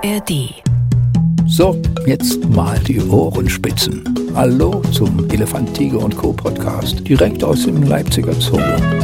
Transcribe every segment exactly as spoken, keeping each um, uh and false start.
A R D. So, jetzt mal die Ohrenspitzen. Hallo zum Elefant, Tiger und Co. Podcast, direkt aus dem Leipziger Zoo.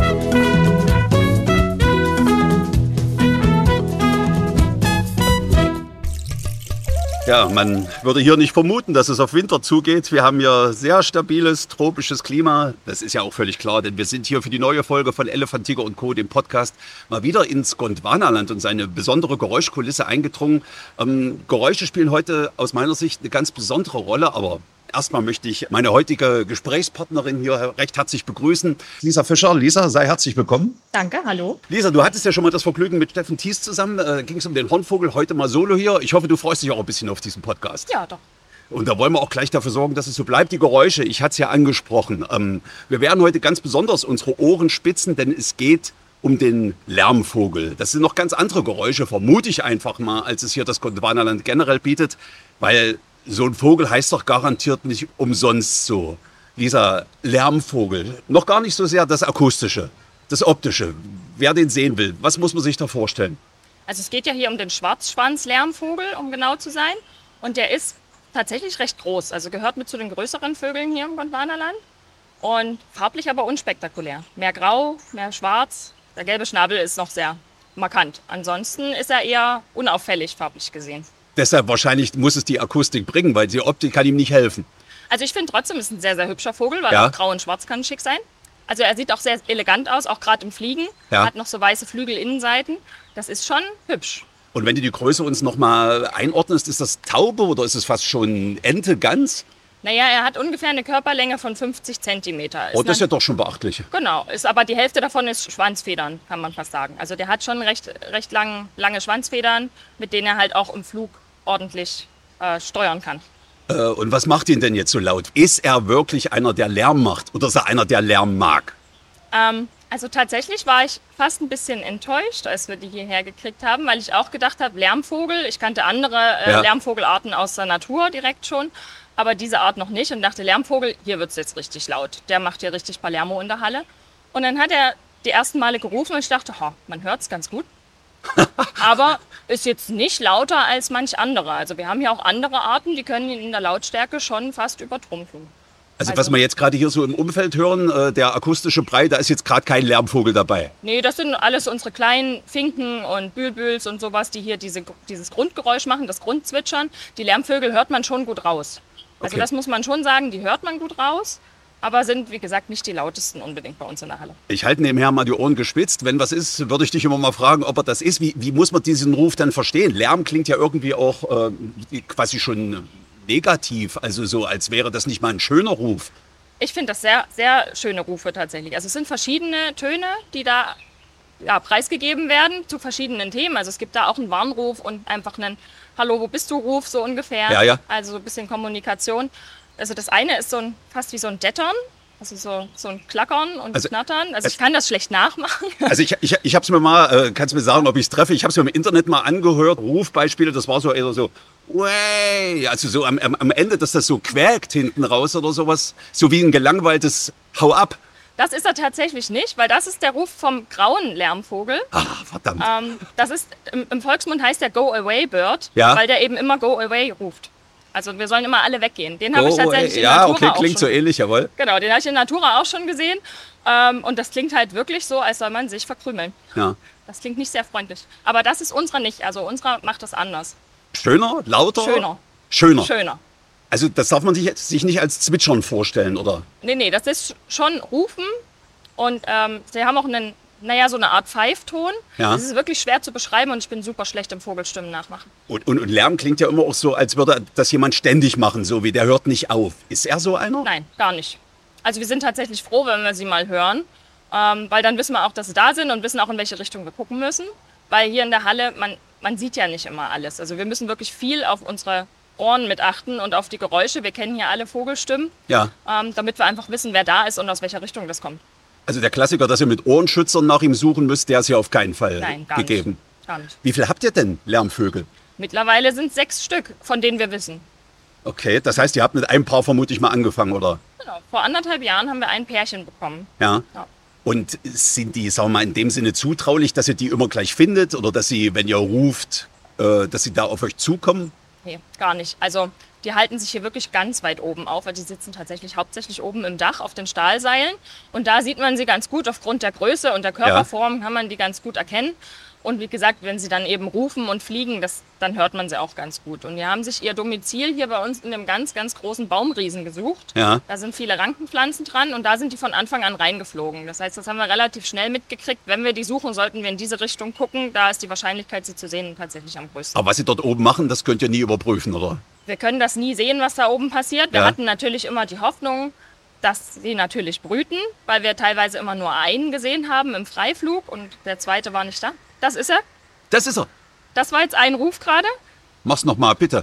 Ja, man würde hier nicht vermuten, dass es auf Winter zugeht. Wir haben hier sehr stabiles, tropisches Klima. Das ist ja auch völlig klar, denn wir sind hier für die neue Folge von Elefant, Tiger und Co., dem Podcast, mal wieder ins Gondwanaland und seine besondere Geräuschkulisse eingedrungen. Ähm, Geräusche spielen heute aus meiner Sicht eine ganz besondere Rolle, aber erstmal möchte ich meine heutige Gesprächspartnerin hier recht herzlich begrüßen. Lisa Fischer. Lisa, sei herzlich willkommen. Danke, hallo. Lisa, du hattest ja schon mal das Vergnügen mit Steffen Thies zusammen. Äh, ging es um den Hornvogel, heute mal solo hier. Ich hoffe, du freust dich auch ein bisschen auf diesen Podcast. Ja, doch. Und da wollen wir auch gleich dafür sorgen, dass es so bleibt. Die Geräusche, ich hatte es ja angesprochen. Ähm, wir werden heute ganz besonders unsere Ohren spitzen, denn es geht um den Lärmvogel. Das sind noch ganz andere Geräusche, vermute ich einfach mal, als es hier das Gondwanaland generell bietet, weil so ein Vogel heißt doch garantiert nicht umsonst so. Dieser Lärmvogel, noch gar nicht so sehr das Akustische, das Optische. Wer den sehen will, was muss man sich da vorstellen? Also es geht ja hier um den Schwarzschwanz-Lärmvogel, um genau zu sein. Und der ist tatsächlich recht groß, also gehört mit zu den größeren Vögeln hier im Gondwanaland. Und farblich aber unspektakulär. Mehr grau, mehr schwarz. Der gelbe Schnabel ist noch sehr markant. Ansonsten ist er eher unauffällig farblich gesehen. Deshalb wahrscheinlich muss es die Akustik bringen, weil die Optik kann ihm nicht helfen. Also ich finde trotzdem, ist ein sehr, sehr hübscher Vogel, weil Ja. auch grau und schwarz kann schick sein. Also er sieht auch sehr elegant aus, auch gerade im Fliegen. Ja. Hat noch so weiße Flügelinnenseiten. Das ist schon hübsch. Und wenn du die Größe uns noch mal einordnest, ist das Taube oder ist es fast schon Ente, Gans? Naja, er hat ungefähr eine Körperlänge von fünfzig Zentimeter. Oh, das ist ja dann- doch schon beachtlich. Genau, ist aber die Hälfte davon ist Schwanzfedern, kann man fast sagen. Also der hat schon recht, recht lang, lange Schwanzfedern, mit denen er halt auch im Flug ordentlich äh, steuern kann. Äh, und was macht ihn denn jetzt so laut? Ist er wirklich einer, der Lärm macht oder ist er einer, der Lärm mag? Ähm, also tatsächlich war ich fast ein bisschen enttäuscht, als wir die hierher gekriegt haben, weil ich auch gedacht habe, Lärmvogel, ich kannte andere äh, Ja. Lärmvogelarten aus der Natur direkt schon, aber diese Art noch nicht und dachte, Lärmvogel, hier wird es jetzt richtig laut. Der macht hier richtig Palermo in der Halle. Und dann hat er die ersten Male gerufen und ich dachte, ha, man hört es ganz gut. Aber ist jetzt nicht lauter als manch andere. Also wir haben hier auch andere Arten, die können ihn in der Lautstärke schon fast übertrumpfen. Also, Also- was wir jetzt gerade hier so im Umfeld hören, äh, der akustische Brei, da ist jetzt gerade kein Lärmvogel dabei. Nee, das sind alles unsere kleinen Finken und Bülbüls und sowas, die hier diese, dieses Grundgeräusch machen, das Grundzwitschern. Die Lärmvögel hört man schon gut raus. Also Okay. das muss man schon sagen, die hört man gut raus, aber sind, wie gesagt, nicht die lautesten unbedingt bei uns in der Halle. Ich halte nebenher mal die Ohren gespitzt. Wenn was ist, würde ich dich immer mal fragen, ob er das ist. Wie, wie muss man diesen Ruf dann verstehen? Lärm klingt ja irgendwie auch äh, quasi schon negativ. Also so, als wäre das nicht mal ein schöner Ruf. Ich finde das sehr, sehr schöne Rufe tatsächlich. Also es sind verschiedene Töne, die da ja, preisgegeben werden zu verschiedenen Themen. Also es gibt da auch einen Warnruf und einfach einen Hallo, wo bist du Ruf, so ungefähr. Ja, ja. Also so ein bisschen Kommunikation. Also das eine ist so ein, fast wie so ein Dettern, also so, so ein Klackern und Also, Knattern. Also ich kann das schlecht nachmachen. Also ich, ich, ich habe es mir mal, äh, kannst du mir sagen, ob ich es treffe? Ich habe es mir im Internet mal angehört. Rufbeispiele, das war so eher so, Way, also so am, am, am Ende, dass das so quäkt hinten raus oder sowas. So wie ein gelangweiltes Hau ab. Das ist er tatsächlich nicht, weil das ist der Ruf vom grauen Lärmvogel. Ah, verdammt. Ähm, das ist, im, im Volksmund heißt der Go-Away-Bird, Ja. weil der eben immer Go-Away ruft. Also wir sollen immer alle weggehen. Den habe ich Go tatsächlich away. in Ja, Natura okay, auch klingt schon. so ähnlich, jawohl. Genau, den habe ich in Natura auch schon gesehen. Ähm, und das klingt halt wirklich so, als soll man sich verkrümeln. Ja. Das klingt nicht sehr freundlich. Aber das ist unserer nicht. Also unserer macht das anders. Schöner, lauter? Schöner. Schöner. Schöner. Also das darf man sich, jetzt- sich nicht als Zwitschern vorstellen, oder? Nee, nee, das ist schon Rufen. Und ähm, sie haben auch einen, naja, so eine Art Pfeifton. Ja. Das ist wirklich schwer zu beschreiben und ich bin super schlecht im Vogelstimmen nachmachen. Und, und, und Lärm klingt ja immer auch so, als würde das jemand ständig machen, so wie der hört nicht auf. Ist er so einer? Nein, gar nicht. Also wir sind tatsächlich froh, wenn wir sie mal hören, ähm, weil dann wissen wir auch, dass sie da sind und wissen auch, in welche Richtung wir gucken müssen. Weil hier in der Halle, man, man sieht ja nicht immer alles. Also wir müssen wirklich viel auf unsere Ohren mit achten und auf die Geräusche. Wir kennen hier alle Vogelstimmen, Ja. ähm, damit wir einfach wissen, wer da ist und aus welcher Richtung das kommt. Also der Klassiker, dass ihr mit Ohrenschützern nach ihm suchen müsst, der ist hier auf keinen Fall Nein, gar gegeben. nicht. Gar nicht. Wie viel habt ihr denn, Lärmvögel? Mittlerweile sind es sechs Stück, von denen wir wissen. Okay, das heißt, ihr habt mit einem Paar vermutlich mal angefangen, oder? Genau. Vor anderthalb Jahren haben wir ein Pärchen bekommen. Ja. Ja. Und sind die, sagen wir mal, in dem Sinne zutraulich, dass ihr die immer gleich findet oder dass sie, wenn ihr ruft, äh, dass sie da auf euch zukommen? Nee, gar nicht. Also die halten sich hier wirklich ganz weit oben auf, weil die sitzen tatsächlich hauptsächlich oben im Dach auf den Stahlseilen. Und da sieht man sie ganz gut, aufgrund der Größe und der Körperform kann man die ganz gut erkennen. Und wie gesagt, wenn sie dann eben rufen und fliegen, das, dann hört man sie auch ganz gut. Und die haben sich ihr Domizil hier bei uns in einem ganz, ganz großen Baumriesen gesucht. Ja. Da sind viele Rankenpflanzen dran und da sind die von Anfang an reingeflogen. Das heißt, das haben wir relativ schnell mitgekriegt. Wenn wir die suchen, sollten wir in diese Richtung gucken. Da ist die Wahrscheinlichkeit, sie zu sehen, tatsächlich am größten. Aber was sie dort oben machen, das könnt ihr nie überprüfen, oder? Wir können das nie sehen, was da oben passiert. Wir Ja. hatten natürlich immer die Hoffnung, dass sie natürlich brüten, weil wir teilweise immer nur einen gesehen haben im Freiflug und der zweite war nicht da. Das ist er. Das ist er. Das war jetzt ein Ruf gerade. Mach's noch mal, bitte.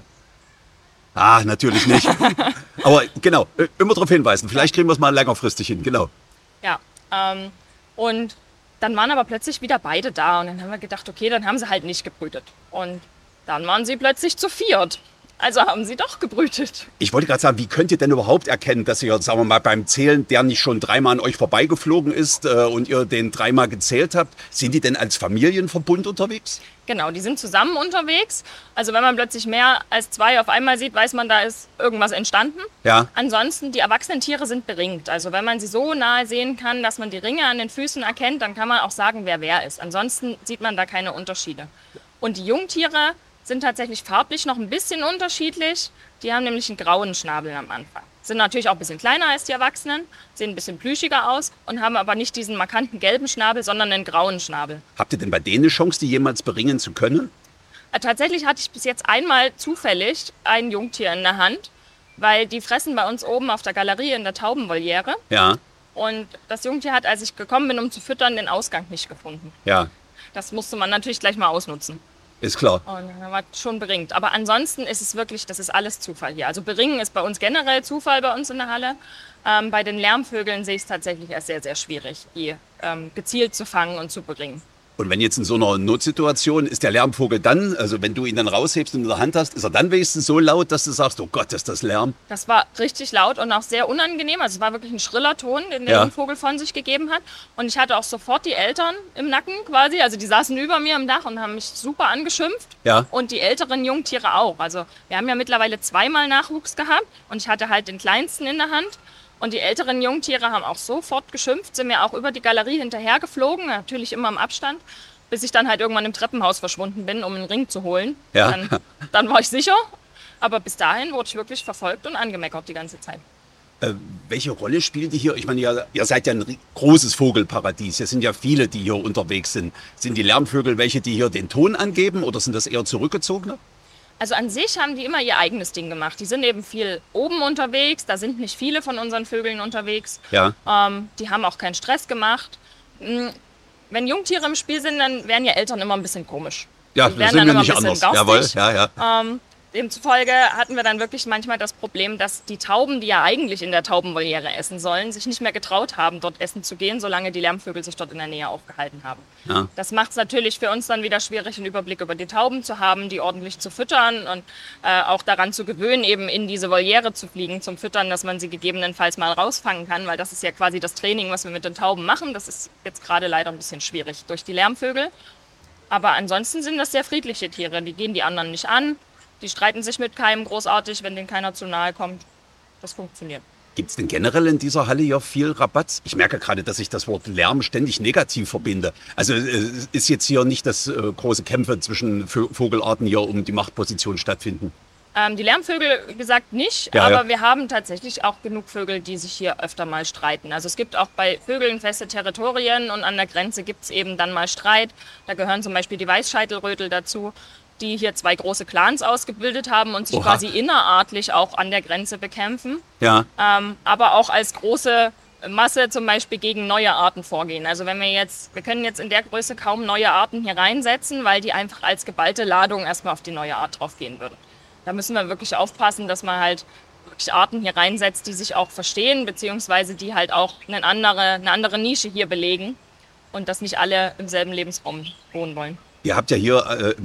Ah, natürlich nicht. Aber genau, äh, immer darauf hinweisen. Vielleicht kriegen wir es mal längerfristig hin, genau. Ja, ähm, und dann waren aber plötzlich wieder beide da und dann haben wir gedacht, okay, dann haben sie halt nicht gebrütet. Und dann waren sie plötzlich zu viert. Also haben sie doch gebrütet. Ich wollte gerade sagen, wie könnt ihr denn überhaupt erkennen, dass ihr, sagen wir mal, beim Zählen, der nicht schon dreimal an euch vorbeigeflogen ist äh, und ihr den dreimal gezählt habt, sind die denn als Familienverbund unterwegs? Genau, die sind zusammen unterwegs. Also wenn man plötzlich mehr als zwei auf einmal sieht, weiß man, da ist irgendwas entstanden. Ja. Ansonsten, die erwachsenen Tiere sind beringt. Also wenn man sie so nahe sehen kann, dass man die Ringe an den Füßen erkennt, dann kann man auch sagen, wer wer ist. Ansonsten sieht man da keine Unterschiede. Und die Jungtiere sind tatsächlich farblich noch ein bisschen unterschiedlich. Die haben nämlich einen grauen Schnabel am Anfang. Sind natürlich auch ein bisschen kleiner als die Erwachsenen, sehen ein bisschen plüschiger aus und haben aber nicht diesen markanten gelben Schnabel, sondern einen grauen Schnabel. Habt ihr denn bei denen eine Chance, die jemals beringen zu können? Äh, Tatsächlich hatte ich bis jetzt einmal zufällig ein Jungtier in der Hand, weil die fressen bei uns oben auf der Galerie in der Taubenvoliere. Ja, Und das Jungtier hat, als ich gekommen bin, um zu füttern, den Ausgang nicht gefunden. ja, Das musste man natürlich gleich mal ausnutzen. ist klar. Und dann war schon beringt. Aber ansonsten ist es wirklich, das ist alles Zufall hier. Also beringen ist bei uns generell Zufall bei uns in der Halle. Ähm, bei den Lärmvögeln sehe ich es tatsächlich als sehr, sehr schwierig, die ähm, gezielt zu fangen und zu beringen. Und wenn jetzt in so einer Notsituation ist der Lärmvogel dann, also wenn du ihn dann raushebst und in der Hand hast, ist er dann wenigstens so laut, dass du sagst, oh Gott, ist das Lärm? Das war richtig laut und auch sehr unangenehm. Also es war wirklich ein schriller Ton, den der Ja. Jungvogel von sich gegeben hat. Und ich hatte auch sofort die Eltern im Nacken quasi. Also die saßen über mir im Dach und haben mich super angeschimpft. Ja. Und die älteren Jungtiere auch. Also wir haben ja mittlerweile zweimal Nachwuchs gehabt und ich hatte halt den kleinsten in der Hand. Und die älteren Jungtiere haben auch sofort geschimpft, sind mir auch über die Galerie hinterhergeflogen, natürlich immer im Abstand, bis ich dann halt irgendwann im Treppenhaus verschwunden bin, um einen Ring zu holen. Ja. Dann, dann war ich sicher. Aber bis dahin wurde ich wirklich verfolgt und angemeckert die ganze Zeit. Äh, welche Rolle spielen die hier? Ich meine, ihr, ihr seid ja ein ri- großes Vogelparadies. Es sind ja viele, die hier unterwegs sind. Sind die Lärmvögel welche, die hier den Ton angeben oder sind das eher zurückgezogene? Also an sich haben die immer ihr eigenes Ding gemacht. Die sind eben viel oben unterwegs, da sind nicht viele von unseren Vögeln unterwegs. Ja. Ähm, die haben auch keinen Stress gemacht. Mm, Wenn Jungtiere im Spiel sind, dann werden ja Eltern immer ein bisschen komisch. Ja, Die das werden sind dann wir immer nicht ein bisschen anders. Jawohl, garstig. ja, ja. Ähm, demzufolge hatten wir dann wirklich manchmal das Problem, dass die Tauben, die ja eigentlich in der Taubenvoliere essen sollen, sich nicht mehr getraut haben, dort essen zu gehen, solange die Lärmvögel sich dort in der Nähe aufgehalten haben. Ja. Das macht es natürlich für uns dann wieder schwierig, einen Überblick über die Tauben zu haben, die ordentlich zu füttern und äh, auch daran zu gewöhnen, eben in diese Voliere zu fliegen zum Füttern, dass man sie gegebenenfalls mal rausfangen kann, weil das ist ja quasi das Training, was wir mit den Tauben machen. Das ist jetzt gerade leider ein bisschen schwierig durch die Lärmvögel. Aber ansonsten sind das sehr friedliche Tiere. Die gehen die anderen nicht an. Die streiten sich mit keinem großartig, wenn denen keiner zu nahe kommt. Das funktioniert. Gibt es denn generell in dieser Halle hier viel Rabatz? Ich merke gerade, dass ich das Wort Lärm ständig negativ verbinde. Also äh, ist jetzt hier nicht, dass äh, große Kämpfe zwischen Vö- Vogelarten hier um die Machtposition stattfinden? Ähm, die Lärmvögel, wie gesagt, nicht. Ja, aber ja. wir haben tatsächlich auch genug Vögel, die sich hier öfter mal streiten. Also es gibt auch bei Vögeln feste Territorien und an der Grenze gibt es eben dann mal Streit. Da gehören zum Beispiel die Weißscheitelrötel dazu, die hier zwei große Clans ausgebildet haben und sich Oha. quasi innerartlich auch an der Grenze bekämpfen. Ja, Ähm, aber auch als große Masse zum Beispiel gegen neue Arten vorgehen. Also wenn wir jetzt, wir können jetzt in der Größe kaum neue Arten hier reinsetzen, weil die einfach als geballte Ladung erstmal auf die neue Art drauf gehen würden. Da müssen wir wirklich aufpassen, dass man halt wirklich Arten hier reinsetzt, die sich auch verstehen, beziehungsweise die halt auch eine andere, eine andere Nische hier belegen und dass nicht alle im selben Lebensraum wohnen wollen. ihr habt ja hier äh,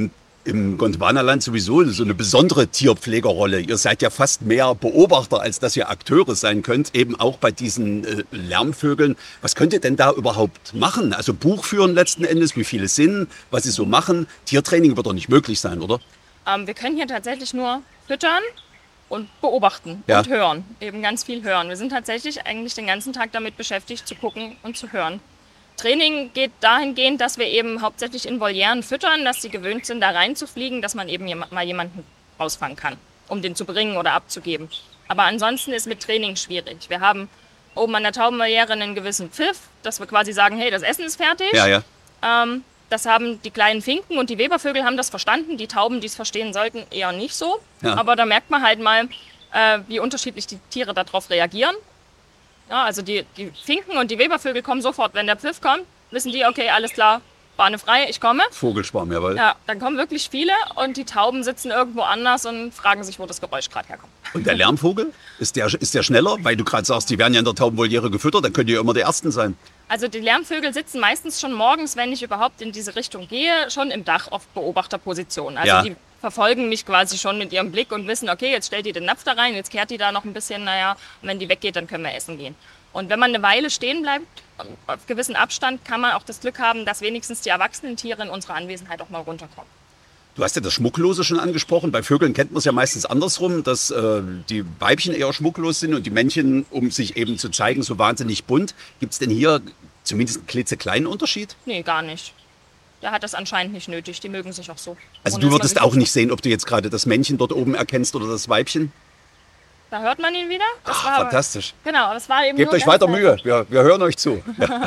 im Gondwanaland sowieso so eine besondere Tierpflegerrolle. Ihr seid ja fast mehr Beobachter, als dass ihr Akteure sein könnt, eben auch bei diesen äh, Lärmvögeln. Was könnt ihr denn da überhaupt machen? Also Buch führen letzten Endes, wie viele sind, was sie so machen. Tiertraining wird doch nicht möglich sein, oder? Ähm, wir können hier tatsächlich nur füttern und beobachten Ja. und hören. Eben ganz viel hören. Wir sind tatsächlich eigentlich den ganzen Tag damit beschäftigt, zu gucken und zu hören. Training geht dahingehend, dass wir eben hauptsächlich in Volieren füttern, dass sie gewöhnt sind, da reinzufliegen, dass man eben jem- mal jemanden rausfangen kann, um den zu bringen oder abzugeben. Aber ansonsten ist mit Training schwierig. Wir haben oben an der Taubenvoliere einen gewissen Pfiff, dass wir quasi sagen, hey, das Essen ist fertig. Ja, ja. Ähm, das haben die kleinen Finken und die Webervögel haben das verstanden. Die Tauben, die es verstehen sollten, eher nicht so. Ja. Aber da merkt man halt mal, äh, wie unterschiedlich die Tiere darauf reagieren. Ja, also die, die Finken und die Webervögel kommen sofort, wenn der Pfiff kommt, wissen die, okay, alles klar, Bahne frei, ich komme. Vogelschwarm, jawohl. Ja, dann kommen wirklich viele und die Tauben sitzen irgendwo anders und fragen sich, wo das Geräusch gerade herkommt. Und der Lärmvogel, ist der, ist der schneller? Weil du gerade sagst, die werden ja in der Taubenvoliere gefüttert, dann könnt ihr ja immer die Ersten sein. Also die Lärmvögel sitzen meistens schon morgens, wenn ich überhaupt in diese Richtung gehe, schon im Dach auf Beobachterposition. Also Ja. die verfolgen mich quasi schon mit ihrem Blick und wissen, okay, jetzt stellt die den Napf da rein, jetzt kehrt die da noch ein bisschen, naja, und wenn die weggeht, dann können wir essen gehen. Und wenn man eine Weile stehen bleibt, auf gewissen Abstand, kann man auch das Glück haben, dass wenigstens die erwachsenen Tiere in unserer Anwesenheit auch mal runterkommen. Du hast ja das Schmucklose schon angesprochen. Bei Vögeln kennt man es ja meistens andersrum, dass äh, die Weibchen eher schmucklos sind und die Männchen, um sich eben zu zeigen, so wahnsinnig bunt. Gibt es denn hier zumindest einen klitzekleinen Unterschied? Nee, gar nicht. Der hat das anscheinend nicht nötig, die mögen sich auch so. Also Ohne du dass man würdest sich auch nicht sehen, ob du jetzt gerade das Männchen dort oben erkennst oder das Weibchen? Da hört man ihn wieder. Das Ach, war aber- fantastisch. Genau, aber es war eben Gebt nur euch ganz weiter leise. Mühe, wir, wir hören euch zu.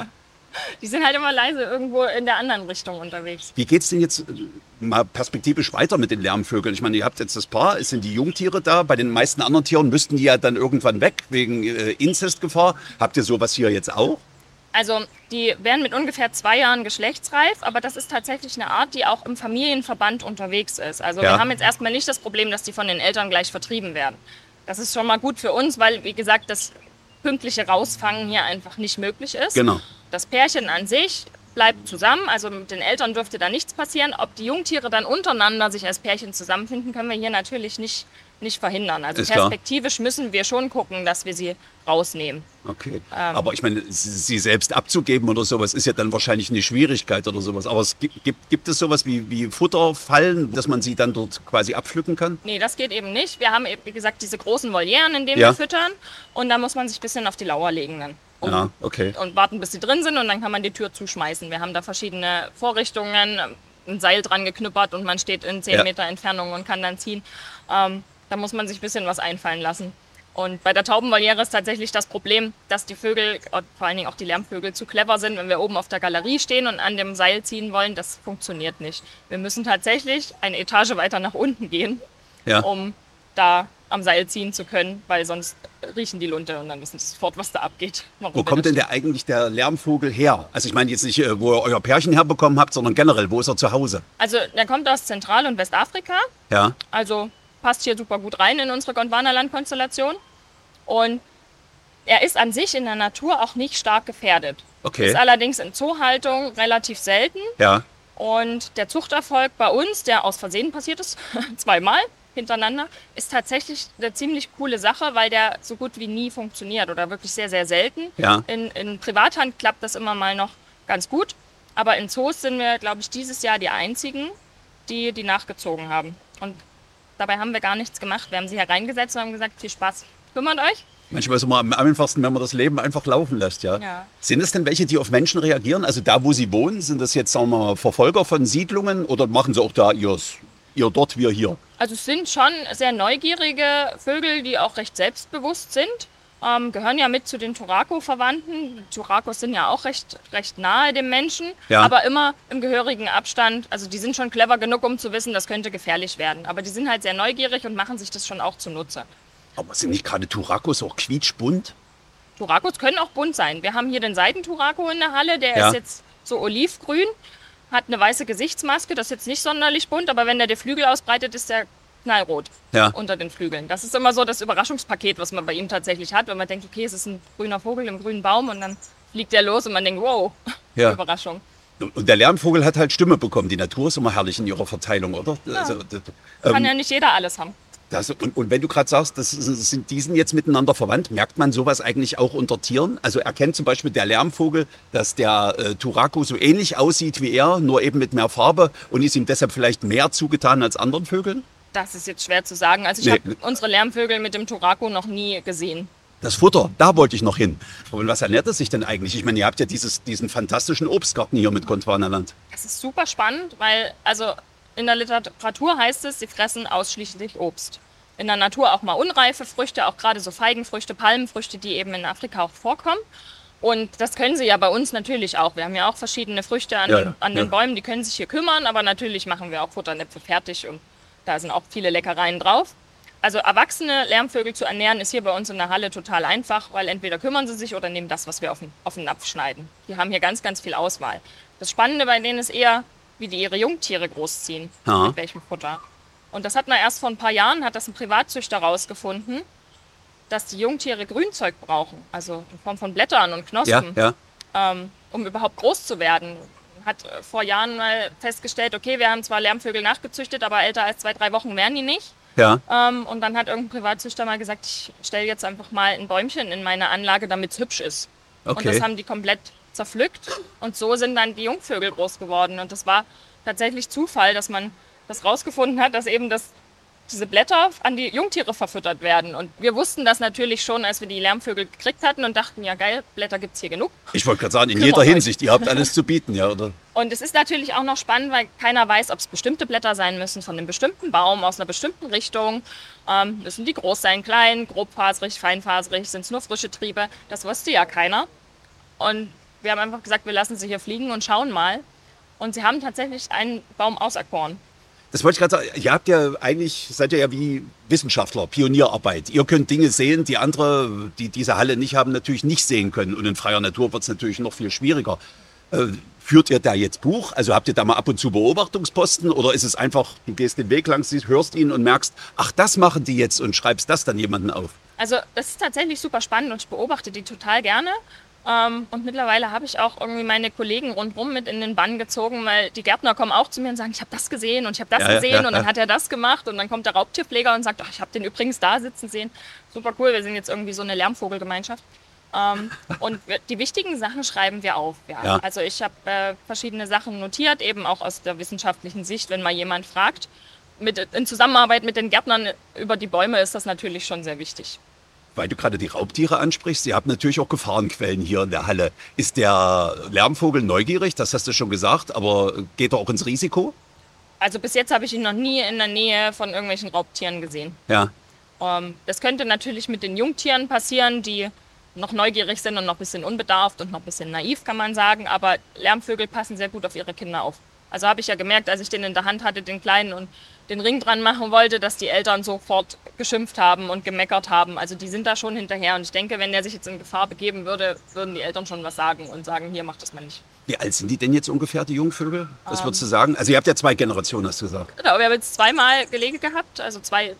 Die sind halt immer leise irgendwo in der anderen Richtung unterwegs. Wie geht es denn jetzt äh, mal perspektivisch weiter mit den Lärmvögeln? Ich meine, ihr habt jetzt das Paar, es sind die Jungtiere da. Bei den meisten anderen Tieren müssten die ja dann irgendwann weg, wegen äh, Inzestgefahr. Habt ihr sowas hier jetzt auch? Also die werden mit ungefähr zwei Jahren geschlechtsreif, aber das ist tatsächlich eine Art, die auch im Familienverband unterwegs ist. Also Ja. wir haben jetzt erstmal nicht das Problem, dass die von den Eltern gleich vertrieben werden. Das ist schon mal gut für uns, weil, wie gesagt, das pünktliche Rausfangen hier einfach nicht möglich ist. Genau. Das Pärchen an sich bleibt zusammen, also mit den Eltern dürfte da nichts passieren. Ob die Jungtiere dann untereinander sich als Pärchen zusammenfinden, können wir hier natürlich nicht, nicht verhindern. Also Ist klar. perspektivisch müssen wir schon gucken, dass wir sie rausnehmen. Okay. Ähm. Aber ich meine, sie sie selbst abzugeben oder sowas ist ja dann wahrscheinlich eine Schwierigkeit oder sowas. Aber es gibt, gibt, gibt es sowas wie, wie Futterfallen, dass man sie dann dort quasi abpflücken kann? Nee, das geht eben nicht. Wir haben, eben, wie gesagt, diese großen Volieren, in denen Ja. wir füttern. Und da muss man sich ein bisschen auf die Lauer legen dann. Um, Ja, okay. Und warten, bis sie drin sind und dann kann man die Tür zuschmeißen. Wir haben da verschiedene Vorrichtungen, ein Seil dran geknüppert und man steht in zehn Ja. Meter Entfernung und kann dann ziehen. Ähm, da muss man sich ein bisschen was einfallen lassen. Und bei der Taubenvoliere ist tatsächlich das Problem, dass die Vögel, vor allen Dingen auch die Lärmvögel, zu clever sind. Wenn wir oben auf der Galerie stehen und an dem Seil ziehen wollen, das funktioniert nicht. Wir müssen tatsächlich eine Etage weiter nach unten gehen, Ja. um da am Seil ziehen zu können, weil sonst riechen die Lunte und dann wissen sie sofort, was da abgeht. Warum Wo wir kommt da denn der eigentlich der Lärmvogel her? Also ich meine jetzt nicht, äh, wo ihr euer Pärchen herbekommen habt, sondern generell, wo ist er zu Hause? Also der kommt aus Zentral- und Westafrika, Ja. also passt hier super gut rein in unsere Gondwanaland-Konstellation. Und er ist an sich in der Natur auch nicht stark gefährdet. Okay. Ist allerdings in Zoohaltung relativ selten. Ja. Und der Zuchterfolg bei uns, der aus Versehen passiert ist, zweimal hintereinander, ist tatsächlich eine ziemlich coole Sache, weil der so gut wie nie funktioniert oder wirklich sehr, sehr selten. Ja. In, in Privathand klappt das immer mal noch ganz gut. Aber in Zoos sind wir, glaube ich, dieses Jahr die einzigen, die die nachgezogen haben. Und dabei haben wir gar nichts gemacht. Wir haben sie hereingesetzt und haben gesagt, viel Spaß, kümmert euch. Manchmal ist es immer am einfachsten, wenn man das Leben einfach laufen lässt, ja. Ja. Sind es denn welche, die auf Menschen reagieren? Also da, wo sie wohnen, sind das jetzt, sagen wir mal, Verfolger von Siedlungen oder machen sie auch da ihr, ihr dort, wir hier? Also es sind schon sehr neugierige Vögel, die auch recht selbstbewusst sind. Ähm, gehören ja mit zu den Turako-Verwandten. Die Turakos sind ja auch recht, recht nahe dem Menschen, Ja. aber immer im gehörigen Abstand. Also die sind schon clever genug, um zu wissen, das könnte gefährlich werden. Aber die sind halt sehr neugierig und machen sich das schon auch zunutze. Aber sind nicht gerade Turakos auch quietschbunt? Turakos können auch bunt sein. Wir haben hier den Seidenturako in der Halle, der Ja. ist jetzt so olivgrün, hat eine weiße Gesichtsmaske, das ist jetzt nicht sonderlich bunt, aber wenn der die Flügel ausbreitet, ist der knallrot Ja. unter den Flügeln. Das ist immer so das Überraschungspaket, was man bei ihm tatsächlich hat, wenn man denkt, okay, es ist ein grüner Vogel im grünen Baum und dann fliegt der los und man denkt, wow, Ja. Überraschung. Und der Lärmvogel hat halt Stimme bekommen. Die Natur ist immer herrlich in ihrer Verteilung, oder? Ja. Also, das, Kann ähm, ja nicht jeder alles haben. das, und, und wenn du gerade sagst, das sind die sind jetzt miteinander verwandt, merkt man sowas eigentlich auch unter Tieren? Also erkennt zum Beispiel der Lärmvogel, dass der äh, Turako so ähnlich aussieht wie er, nur eben mit mehr Farbe und ist ihm deshalb vielleicht mehr zugetan als anderen Vögeln? Das ist jetzt schwer zu sagen. Also ich Nee. habe unsere Lärmvögel mit dem Turako noch nie gesehen. Das Futter, da wollte ich noch hin. Und was ernährt es sich denn eigentlich? Ich meine, ihr habt ja dieses, diesen fantastischen Obstgarten hier mit Gondwanaland. Das ist super spannend, weil also in der Literatur heißt es, sie fressen ausschließlich Obst. In der Natur auch mal unreife Früchte, auch gerade so Feigenfrüchte, Palmenfrüchte, die eben in Afrika auch vorkommen. Und das können sie ja bei uns natürlich auch. Wir haben ja auch verschiedene Früchte an, Ja, den, ja, an ja. den Bäumen, die können sich hier kümmern, aber natürlich machen wir auch Futternäpfe fertig und da sind auch viele Leckereien drauf. Also erwachsene Lärmvögel zu ernähren ist hier bei uns in der Halle total einfach, weil entweder kümmern sie sich oder nehmen das, was wir auf den, auf den Napf schneiden. Die haben hier ganz, ganz viel Auswahl. Das Spannende bei denen ist eher, wie die ihre Jungtiere großziehen, Ja. mit welchem Futter. Und das hat man erst vor ein paar Jahren, hat das ein Privatzüchter rausgefunden, dass die Jungtiere Grünzeug brauchen, also in Form von Blättern und Ja, Knospen, ja. ähm, um überhaupt groß zu werden. Hat äh, vor Jahren mal festgestellt, okay, wir haben zwar Lärmvögel nachgezüchtet, aber älter als zwei, drei Wochen wären die nicht. Ja, Ähm, und dann hat irgendein Privatzüchter mal gesagt, ich stelle jetzt einfach mal ein Bäumchen in meine Anlage, damit es hübsch ist. Und okay. das haben die komplett zerpflückt. Und so sind dann die Jungvögel groß geworden. Und das war tatsächlich Zufall, dass man das rausgefunden hat, dass eben das, diese Blätter an die Jungtiere verfüttert werden. Und wir wussten das natürlich schon, als wir die Lärmvögel gekriegt hatten und dachten, ja geil, Blätter gibt es hier genug. Ich wollte gerade sagen, in Kümmert jeder euch. Hinsicht, ihr habt alles zu bieten, ja, oder? Und es ist natürlich auch noch spannend, weil keiner weiß, ob es bestimmte Blätter sein müssen von einem bestimmten Baum aus einer bestimmten Richtung. Ähm, müssen die groß sein, klein, grobfaserig, feinfaserig, sind es nur frische Triebe? Das wusste ja keiner. Und wir haben einfach gesagt, wir lassen sie hier fliegen und schauen mal. Und sie haben tatsächlich einen Baum auserkoren. Das wollte ich gerade sagen. Ihr habt ja eigentlich, seid ihr ja wie Wissenschaftler, Pionierarbeit. Ihr könnt Dinge sehen, die andere, die diese Halle nicht haben, natürlich nicht sehen können. Und in freier Natur wird es natürlich noch viel schwieriger. Äh, führt ihr da jetzt Buch? Also habt ihr da mal ab und zu Beobachtungsposten? Oder ist es einfach, du gehst den Weg lang, siehst, hörst ihn und merkst, ach, das machen die jetzt und schreibst das dann jemanden auf? Also das ist tatsächlich super spannend und ich beobachte die total gerne. Ähm, und mittlerweile habe ich auch irgendwie meine Kollegen rundherum mit in den Bann gezogen, weil die Gärtner kommen auch zu mir und sagen, ich habe das gesehen und ich habe das Ja, ja, gesehen ja, und dann ja. hat er das gemacht und dann kommt der Raubtierpfleger und sagt, ach, ich habe den übrigens da sitzen sehen. Super cool, wir sind jetzt irgendwie so eine Lärmvogelgemeinschaft. Ähm, und wir, die wichtigen Sachen schreiben wir auf. Ja. Ja. Also ich habe äh, verschiedene Sachen notiert, eben auch aus der wissenschaftlichen Sicht, wenn mal jemand fragt. Mit, in Zusammenarbeit mit den Gärtnern über die Bäume ist das natürlich schon sehr wichtig. Weil du gerade die Raubtiere ansprichst, ihr habt natürlich auch Gefahrenquellen hier in der Halle. Ist der Lärmvogel neugierig? Das hast du schon gesagt, aber geht er auch ins Risiko? Also bis jetzt habe ich ihn noch nie in der Nähe von irgendwelchen Raubtieren gesehen. Ja. Ähm, das könnte natürlich mit den Jungtieren passieren, die noch neugierig sind und noch ein bisschen unbedarft und noch ein bisschen naiv, kann man sagen. Aber Lärmvögel passen sehr gut auf ihre Kinder auf. Also habe ich ja gemerkt, als ich den in der Hand hatte, den Kleinen, und den Ring dran machen wollte, dass die Eltern sofort geschimpft haben und gemeckert haben. Also die sind da schon hinterher. Und ich denke, wenn der sich jetzt in Gefahr begeben würde, würden die Eltern schon was sagen und sagen, hier, mach das mal nicht. Wie alt sind die denn jetzt ungefähr, die Jungvögel? Was würdest du sagen? Also ihr habt ja zwei Generationen, hast du gesagt. Genau, wir haben jetzt zweimal Gelege gehabt, also zwei,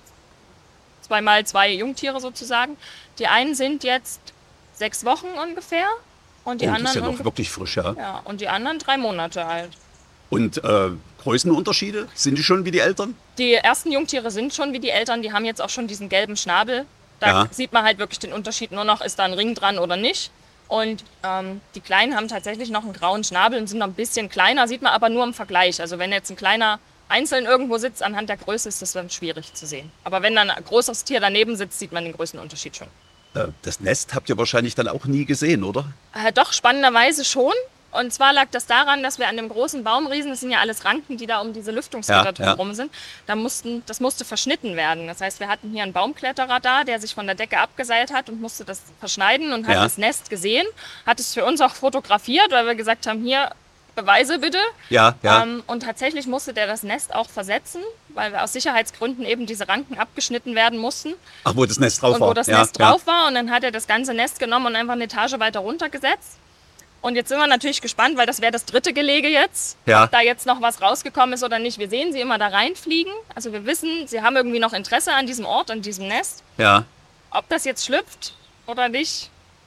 zweimal zwei Jungtiere sozusagen. Die einen sind jetzt sechs Wochen ungefähr und die Oh, das anderen ist ja noch unge- wirklich frisch, ja. ja, und die anderen drei Monate alt. Und äh, Größenunterschiede? Sind die schon wie die Eltern? Die ersten Jungtiere sind schon wie die Eltern, die haben jetzt auch schon diesen gelben Schnabel. Da Ja. sieht man halt wirklich den Unterschied nur noch, ist da ein Ring dran oder nicht. Und ähm, die Kleinen haben tatsächlich noch einen grauen Schnabel und sind noch ein bisschen kleiner, sieht man aber nur im Vergleich. Also wenn jetzt ein kleiner einzeln irgendwo sitzt, anhand der Größe ist das dann schwierig zu sehen. Aber wenn dann ein großes Tier daneben sitzt, sieht man den Größenunterschied schon. Äh, das Nest habt ihr wahrscheinlich dann auch nie gesehen, oder? Äh, doch, spannenderweise schon. Und zwar lag das daran, dass wir an dem großen Baumriesen, das sind ja alles Ranken, die da um diese Lüftungsgitter Ja, drumherum ja. sind, da mussten, das musste verschnitten werden. Das heißt, wir hatten hier einen Baumkletterer da, der sich von der Decke abgeseilt hat und musste das verschneiden und hat Ja. das Nest gesehen, hat es für uns auch fotografiert, weil wir gesagt haben, hier, Beweise bitte. Ja, ja. Ähm, und tatsächlich musste der das Nest auch versetzen, weil wir aus Sicherheitsgründen eben diese Ranken abgeschnitten werden mussten. Ach, wo das Nest drauf Und war. wo das ja, Nest drauf war. Und dann hat er das ganze Nest genommen und einfach eine Etage weiter runtergesetzt. Und jetzt sind wir natürlich gespannt, weil das wäre das dritte Gelege jetzt, Ja. ob da jetzt noch was rausgekommen ist oder nicht. Wir sehen sie immer da reinfliegen. Also wir wissen, sie haben irgendwie noch Interesse an diesem Ort, an diesem Nest. Ja, ja. Ob das jetzt schlüpft oder nicht,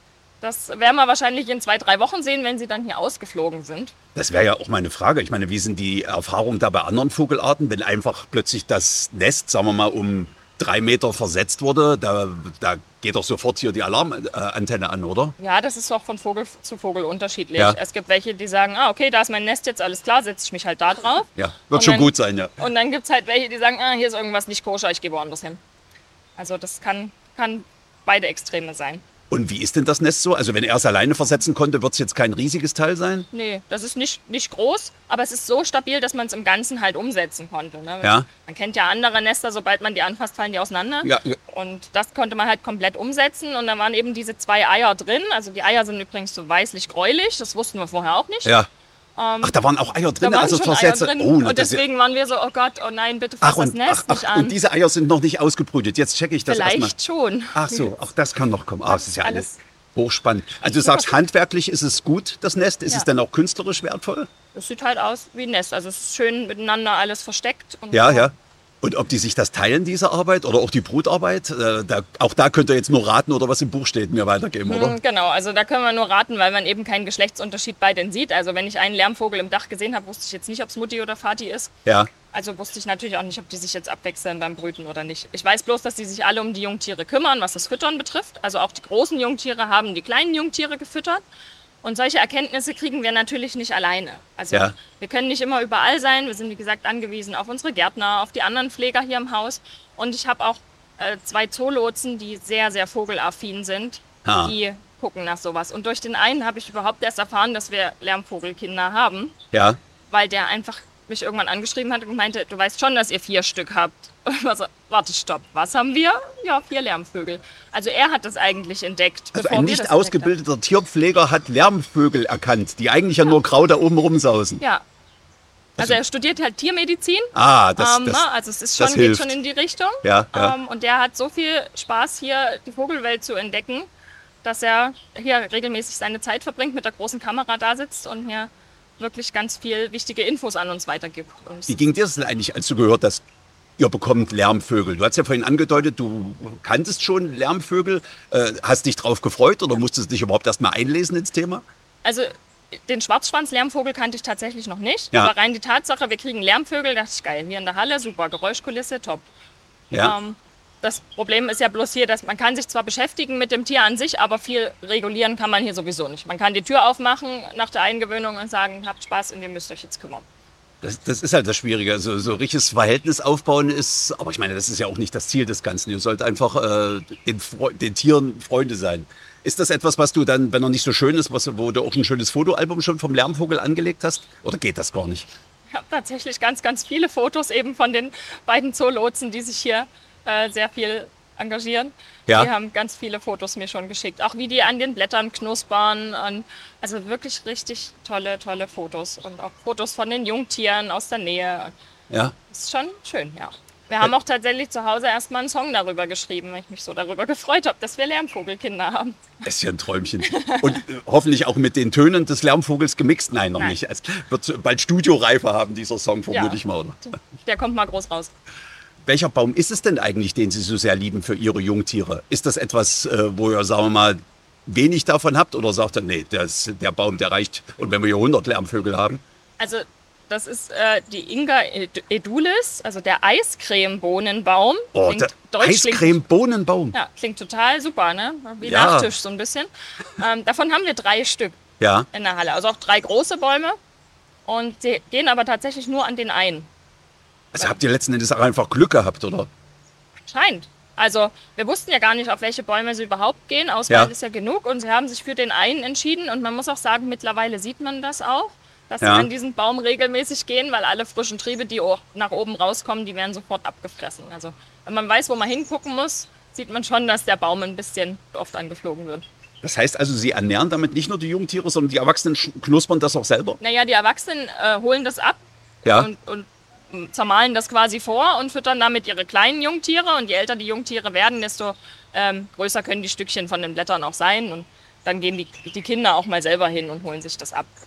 Das werden wir wahrscheinlich in zwei, drei Wochen sehen, wenn sie dann hier ausgeflogen sind. Das wäre ja auch meine Frage. Ich meine, wie sind die Erfahrungen da bei anderen Vogelarten, wenn einfach plötzlich das Nest, sagen wir mal, um drei Meter versetzt wurde? Da, da geht doch sofort hier die Alarmantenne an, oder? Ja, das ist auch von Vogel zu Vogel unterschiedlich. Ja. Es gibt welche, die sagen, ah, okay, da ist mein Nest jetzt, alles klar, setze ich mich halt da drauf. Ja, wird Und schon dann- gut sein, ja. Und dann gibt es halt welche, die sagen, ah, hier ist irgendwas nicht koscher, ich gehe woanders hin. Also das kann, kann beide Extreme sein. Und wie ist denn das Nest so? Also wenn er es alleine versetzen konnte, wird es jetzt kein riesiges Teil sein? Nee, das ist nicht, nicht groß, aber es ist so stabil, dass man es im Ganzen halt umsetzen konnte. Ne? Ja. Man kennt ja andere Nester, sobald man die anfasst, fallen die auseinander. Ja, ja. Und das konnte man halt komplett umsetzen. Und da waren eben diese zwei Eier drin. Also die Eier sind übrigens so weißlich-gräulich, das wussten wir vorher auch nicht. Ja. Ach, da waren auch Eier drin, Da waren also schon Eier versetzt. drin. Oh, na, und das ist ja- deswegen waren wir so, oh Gott, oh nein, bitte fass Ach, das und, Nest ach, nicht ach, an. und diese Eier sind noch nicht ausgebrütet. Jetzt checke ich das erstmal. Vielleicht schon. Ach so, auch das kann noch kommen. Ah, das ist ja alles Alles. hochspannend. Also du sagst, handwerklich ist es gut, das Nest. Ist Ja. es denn auch künstlerisch wertvoll? Es sieht halt aus wie ein Nest. Also es ist schön miteinander alles versteckt. Und Ja, so. ja. Und ob die sich das teilen, diese Arbeit, oder auch die Brutarbeit? Äh, da, auch da könnt ihr jetzt nur raten oder was im Buch steht, mir weitergeben, oder? Mm, Genau, also da können wir nur raten, weil man eben keinen Geschlechtsunterschied bei denen sieht. Also wenn ich einen Lärmvogel im Dach gesehen habe, wusste ich jetzt nicht, ob es Mutti oder Vati ist. Ja. Also wusste ich natürlich auch nicht, ob die sich jetzt abwechseln beim Brüten oder nicht. Ich weiß bloß, dass die sich alle um die Jungtiere kümmern, was das Füttern betrifft. Also auch die großen Jungtiere haben die kleinen Jungtiere gefüttert. Und solche Erkenntnisse kriegen wir natürlich nicht alleine. Also Ja. wir können nicht immer überall sein. Wir sind, wie gesagt, angewiesen auf unsere Gärtner, auf die anderen Pfleger hier im Haus. Und ich habe auch äh, zwei Zoolotsen, die sehr, sehr vogelaffin sind. Ah. Die gucken nach sowas. Und durch den einen habe ich überhaupt erst erfahren, dass wir Lärmvogelkinder haben, Ja. weil der einfach mich irgendwann angeschrieben hat und meinte, du weißt schon, dass ihr vier Stück habt. Und ich war so, warte, stopp, was haben wir? Ja, vier Lärmvögel. Also er hat das eigentlich entdeckt. Also bevor ein wir nicht das entdeckt ausgebildeter Tierpfleger hat Lärmvögel erkannt, die eigentlich ja nur grau da oben rumsausen. haben. Ja. Also er studiert halt Tiermedizin. Ah, das, ähm, das, ne? Also es ist das schon, geht hilft. schon in die Richtung. Ja, ja. Ähm, und der hat so viel Spaß, hier die Vogelwelt zu entdecken, dass er hier regelmäßig seine Zeit verbringt, mit der großen Kamera da sitzt und hier wirklich ganz viel wichtige Infos an uns weitergibt. Und Wie ging dir das denn eigentlich, als du gehört hast, ihr bekommt Lärmvögel? Du hast ja vorhin angedeutet, du kanntest schon Lärmvögel. Äh, hast dich drauf gefreut oder musstest dich überhaupt erst mal einlesen ins Thema? Also den Schwarzschwanz-Lärmvogel kannte ich tatsächlich noch nicht. Ja. Aber rein die Tatsache, wir kriegen Lärmvögel, dachte ich, geil. Hier in der Halle, super, Geräuschkulisse, top. Ja. Ähm, das Problem ist ja bloß hier, dass man kann sich zwar beschäftigen mit dem Tier an sich, aber viel regulieren kann man hier sowieso nicht. Man kann die Tür aufmachen nach der Eingewöhnung und sagen, habt Spaß und ihr müsst euch jetzt kümmern. Das, das ist halt das Schwierige. Also, so richtiges Verhältnis aufbauen ist, aber ich meine, das ist ja auch nicht das Ziel des Ganzen. Ihr sollt einfach äh, den, Fre- den Tieren Freunde sein. Ist das etwas, was du dann, wenn er nicht so schön ist, was, wo du auch ein schönes Fotoalbum schon vom Lärmvogel angelegt hast? Oder geht das gar nicht? Ich habe tatsächlich ganz, ganz viele Fotos eben von den beiden Zoolotsen, die sich hier äh, sehr viel engagieren. Ja. Die haben ganz viele Fotos mir schon geschickt. Auch wie die an den Blättern knuspern. Und also wirklich richtig tolle, tolle Fotos. Und auch Fotos von den Jungtieren aus der Nähe. Ja. Das ist schon schön, ja. Wir haben auch tatsächlich zu Hause erstmal einen Song darüber geschrieben, weil ich mich so darüber gefreut habe, dass wir Lärmvogelkinder haben. Das ist ja ein Träumchen. Und äh, hoffentlich auch mit den Tönen des Lärmvogels gemixt. Nein, noch Nein. nicht. Es wird bald Studioreife haben, dieser Song, vermute Ja. ich mal. Oder? Der kommt mal groß raus. Welcher Baum ist es denn eigentlich, den Sie so sehr lieben für Ihre Jungtiere? Ist das etwas, äh, wo ihr, sagen wir mal, wenig davon habt? Oder sagt ihr, nee, das, der Baum, der reicht, und wenn wir hier hundert Lärmvögel haben? Also das ist äh, die Inga ed- edulis, also der Eiscreme-Bohnenbaum. Oh, Klingt- der Deutsch klingt- Eiscreme-Bohnenbaum. Ja, klingt total super, ne? Wie Ja. Nachtisch so ein bisschen. Ähm, davon haben wir drei Stück Ja. in der Halle. Also auch drei große Bäume. Und die gehen aber tatsächlich nur an den einen. Also habt ihr letzten Endes auch einfach Glück gehabt, oder? Scheint. Also wir wussten ja gar nicht, auf welche Bäume sie überhaupt gehen. Auswahl Ja. ist ja genug. Und sie haben sich für den einen entschieden. Und man muss auch sagen, mittlerweile sieht man das auch, dass Ja. sie an diesen Baum regelmäßig gehen, weil alle frischen Triebe, die auch nach oben rauskommen, die werden sofort abgefressen. Also wenn man weiß, wo man hingucken muss, sieht man schon, dass der Baum ein bisschen oft angeflogen wird. Das heißt also, Sie ernähren damit nicht nur die Jungtiere, sondern die Erwachsenen sch- knuspern das auch selber? Naja, die Erwachsenen äh, holen das ab Ja. und, und mm, zermahlen das quasi vor und füttern damit ihre kleinen Jungtiere. Und je älter die Jungtiere werden, desto ähm, größer können die Stückchen von den Blättern auch sein. Und dann gehen die, die Kinder auch mal selber hin und holen sich das ab.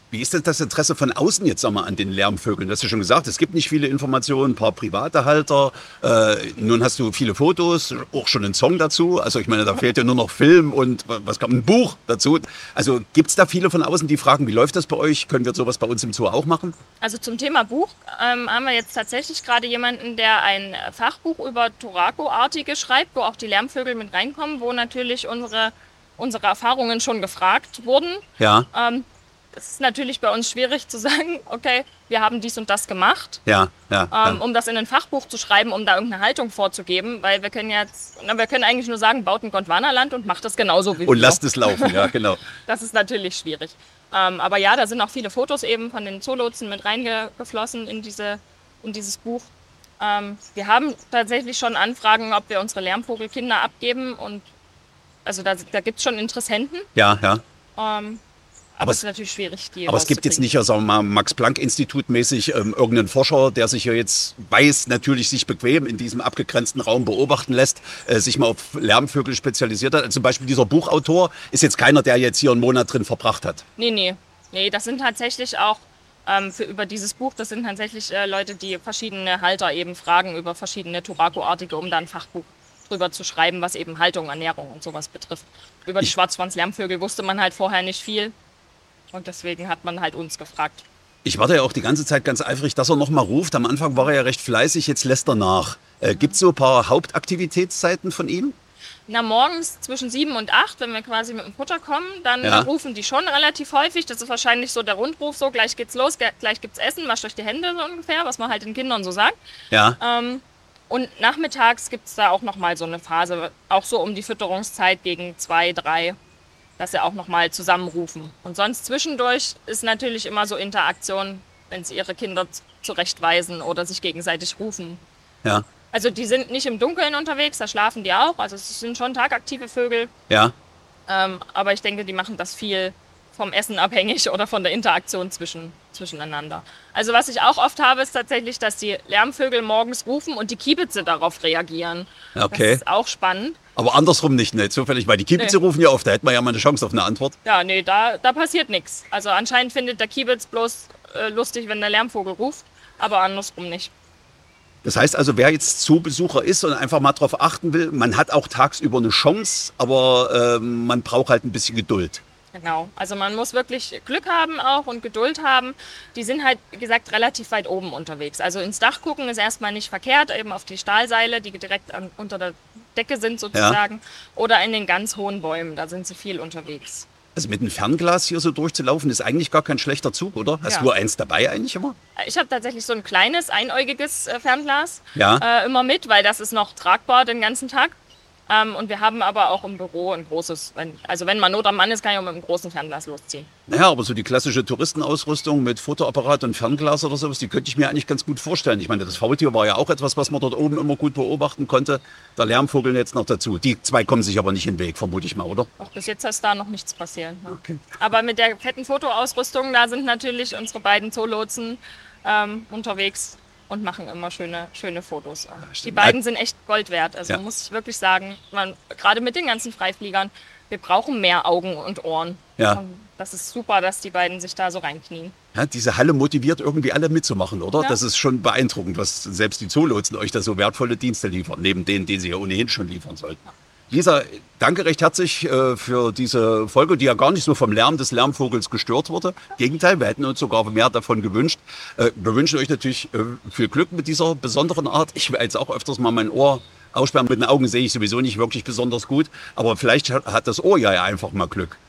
Wie ist denn das Interesse von außen jetzt sag mal, an den Lärmvögeln? Du hast ja schon gesagt, es gibt nicht viele Informationen, ein paar private Halter. Äh, nun hast du viele Fotos, auch schon einen Song dazu. Also ich meine, da fehlt ja nur noch Film und was kam, ein Buch dazu. Also gibt es da viele von außen, die fragen, wie läuft das bei euch? Können wir sowas bei uns im Zoo auch machen? Also zum Thema Buch ähm, haben wir jetzt tatsächlich gerade jemanden, der ein Fachbuch über Turaco-artige schreibt, wo auch die Lärmvögel mit reinkommen, wo natürlich unsere, unsere Erfahrungen schon gefragt wurden. Ja. Ähm, Es ist natürlich bei uns schwierig zu sagen, okay, wir haben dies und das gemacht, ja, ja, ähm, ja. um das in ein Fachbuch zu schreiben, um da irgendeine Haltung vorzugeben, weil wir können jetzt, na, wir können eigentlich nur sagen, baut ein Gondwanaland und macht das genauso wie wir. Und lasst es laufen, ja, genau. Das ist natürlich schwierig. Ähm, aber ja, da sind auch viele Fotos eben von den Zoolotsen mit reingeflossen in, diese, in dieses Buch. Ähm, wir haben tatsächlich schon Anfragen, ob wir unsere Lärmvogelkinder abgeben und also da, da gibt es schon Interessenten. Ja, ja. Ähm, Aber es ist natürlich schwierig, die Aber es gibt jetzt nicht, sagen wir mal, Max-Planck-Institut-mäßig ähm, irgendeinen Forscher, der sich ja jetzt weiß, natürlich sich bequem in diesem abgegrenzten Raum beobachten lässt, äh, sich mal auf Lärmvögel spezialisiert hat. Also zum Beispiel dieser Buchautor ist jetzt keiner, der jetzt hier einen Monat drin verbracht hat. Nee, nee. Nee, das sind tatsächlich auch ähm, für, über dieses Buch, das sind tatsächlich äh, Leute, die verschiedene Halter eben fragen über verschiedene Turaco-artige, um da ein Fachbuch drüber zu schreiben, was eben Haltung, Ernährung und sowas betrifft. Über die Schwarzschwanz-Lärmvögel wusste man halt vorher nicht viel. Und deswegen hat man halt uns gefragt. Ich warte ja auch die ganze Zeit ganz eifrig, dass er noch mal ruft. Am Anfang war er ja recht fleißig, jetzt lässt er nach. Äh, gibt es so ein paar Hauptaktivitätszeiten von ihm? Na, morgens zwischen sieben und acht, wenn wir quasi mit dem Futter kommen, dann Ja. rufen die schon relativ häufig. Das ist wahrscheinlich so der Rundruf, so gleich geht's los, ge- gleich gibt's Essen, wascht euch die Hände so ungefähr, was man halt den Kindern so sagt. Ja. Ähm, und nachmittags gibt's da auch noch mal so eine Phase, auch so um die Fütterungszeit gegen zwei, drei. Dass sie auch nochmal zusammenrufen. Und sonst zwischendurch ist natürlich immer so Interaktion, wenn sie ihre Kinder zurechtweisen oder sich gegenseitig rufen. Ja. Also die sind nicht im Dunkeln unterwegs, da schlafen die auch. Also es sind schon tagaktive Vögel. Ja. Ähm, aber ich denke, die machen das viel vom Essen abhängig oder von der Interaktion zwischen, zwischeneinander. Also was ich auch oft habe, ist tatsächlich, dass die Lärmvögel morgens rufen und die Kiebitze darauf reagieren. Okay. Das ist auch spannend. Aber andersrum nicht, nicht zufällig, weil die Kiebitze Nee. rufen ja oft, da hätte man ja mal eine Chance auf eine Antwort. Ja, nee, da, da passiert nichts. Also anscheinend findet der Kiebitz bloß äh, lustig, wenn der Lärmvogel ruft, aber andersrum nicht. Das heißt also, wer jetzt Zoobesucher ist und einfach mal drauf achten will, man hat auch tagsüber eine Chance, aber äh, man braucht halt ein bisschen Geduld. Genau, also man muss wirklich Glück haben auch und Geduld haben. Die sind halt, wie gesagt, relativ weit oben unterwegs. Also ins Dach gucken ist erstmal nicht verkehrt, eben auf die Stahlseile, die direkt an, unter der Decke sind sozusagen. Oder in den ganz hohen Bäumen, da sind sie viel unterwegs. Also mit einem Fernglas hier so durchzulaufen, ist eigentlich gar kein schlechter Zug, oder? Hast Ja. du eins dabei eigentlich immer? Ich habe tatsächlich so ein kleines, einäugiges äh, Fernglas Ja. äh, immer mit, weil das ist noch tragbar den ganzen Tag. Ähm, und wir haben aber auch im Büro ein großes, wenn, also wenn man Not am Mann ist, kann ich auch mit einem großen Fernglas losziehen. Naja, aber so die klassische Touristenausrüstung mit Fotoapparat und Fernglas oder sowas, die könnte ich mir eigentlich ganz gut vorstellen. Ich meine, das Faultier war ja auch etwas, was man dort oben immer gut beobachten konnte. Der Lärmvogel jetzt noch dazu. Die zwei kommen sich aber nicht in den Weg, vermute ich mal, oder? Auch bis jetzt ist da noch nichts passiert. Ne? Okay. Aber mit der fetten Fotoausrüstung, da sind natürlich unsere beiden Zoolotsen ähm, unterwegs und machen immer schöne, schöne Fotos. Die stimmt. beiden sind echt Gold wert. Also Ja. muss ich wirklich sagen, man, gerade mit den ganzen Freifliegern, wir brauchen mehr Augen und Ohren. Ja. Und das ist super, dass die beiden sich da so reinknien. Ja, diese Halle motiviert irgendwie alle mitzumachen, oder? Ja. Das ist schon beeindruckend, was selbst die Zoolotsen euch da so wertvolle Dienste liefern, neben denen, die sie ja ohnehin schon liefern sollten. Lisa, danke recht herzlich äh, für diese Folge, die ja gar nicht so vom Lärm des Lärmvogels gestört wurde. Im Gegenteil, wir hätten uns sogar mehr davon gewünscht. Äh, wir wünschen euch natürlich äh, viel Glück mit dieser besonderen Art. Ich werde jetzt auch öfters mal mein Ohr aussperren. Mit den Augen sehe ich sowieso nicht wirklich besonders gut. Aber vielleicht hat das Ohr ja einfach mal Glück.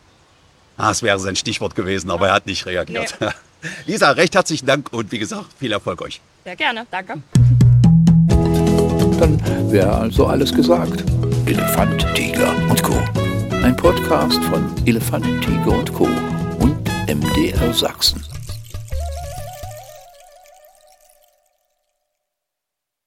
Ah, es wäre sein Stichwort gewesen, aber er hat nicht reagiert. Nee. Lisa, recht herzlichen Dank und wie gesagt, viel Erfolg euch. Sehr gerne, danke. Dann wäre also alles gesagt. Elefant, Tiger und Co. Ein Podcast von Elefant, Tiger und Co. und M D R Sachsen.